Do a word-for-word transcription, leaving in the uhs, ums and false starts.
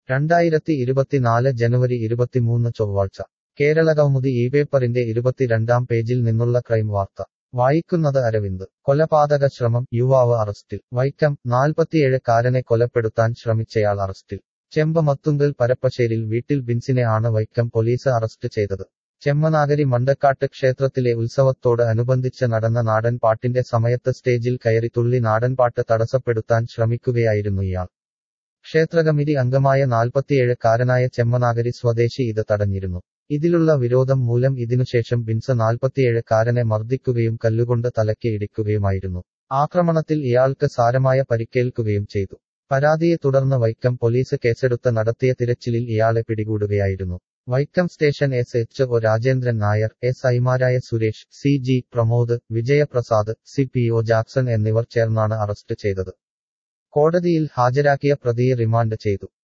രണ്ടായിരത്തി ഇരുപത്തിനാല് ജനുവരി ഇരുപത്തിമൂന്ന് ചൊവ്വാഴ്ച കേരളകൗമുദി ഈ പേപ്പറിന്റെ ഇരുപത്തിരണ്ടാം പേജിൽ നിന്നുള്ള ക്രൈം വാർത്ത വായിക്കുന്നത് അരവിന്ദ് കൊലപാതക ശ്രമം യുവാവ് അറസ്റ്റിൽ വൈക്കം നാൽപ്പത്തിയേഴ്-കാരനെ കൊലപ്പെടുത്താൻ ശ്രമിച്ചയാൾ അറസ്റ്റിൽ ചെമ്പമത്തുങ്കൽ പരപ്പശ്ശേരിൽ വീട്ടിൽ ബിൻസിനെ ആണ് വൈക്കം പോലീസ് അറസ്റ്റ് ചെയ്തത് ചെമ്മനാഗരി മണ്ടക്കാട്ട് ക്ഷേത്രത്തിലെ ഉത്സവത്തോട് അനുബന്ധിച്ച് നടന്ന നാടൻ പാട്ടിന്റെ സമയത്ത് സ്റ്റേജിൽ കയറി തുള്ളി നാടൻപാട്ട് തടസ്സപ്പെടുത്താൻ ശ്രമിക്കുകയായിരുന്നു ഇയാൾ ക്ഷേത്രകമ്മിറ്റി അംഗമായ നാൽപ്പത്തിയേഴ്-കാരനായ ചെമ്മനാഗരി സ്വദേശി ഇത് തടഞ്ഞിരുന്നു ഇതിലുള്ള വിരോധം മൂലം ഇതിനുശേഷം ബിൻസ് നാൽപ്പത്തിയേഴ്-കാരനെ മർദ്ദിക്കുകയും കല്ലുകൊണ്ട് തലയ്ക്ക് ഇടിക്കുകയുമായിരുന്നു ആക്രമണത്തിൽ ഇയാൾക്ക് സാരമായ പരിക്കേൽക്കുകയും ചെയ്തു പരാതിയെ തുടർന്ന് വൈക്കം പോലീസ് കേസെടുത്ത് നടത്തിയ തിരച്ചിലിൽ ഇയാളെ പിടികൂടുകയായിരുന്നു Vaikom station S H O Rajendran Nair S ഐമാരായ Suresh C G Pramod Vijayaprasad C P O Jackson എന്നിവർ ചേർന്നാണ് അറസ്റ്റ് ചെയ്തത് കോടതിയിൽ ഹാജരാക്കിയ പ്രതിയെ റിമാൻഡ് ചെയ്തു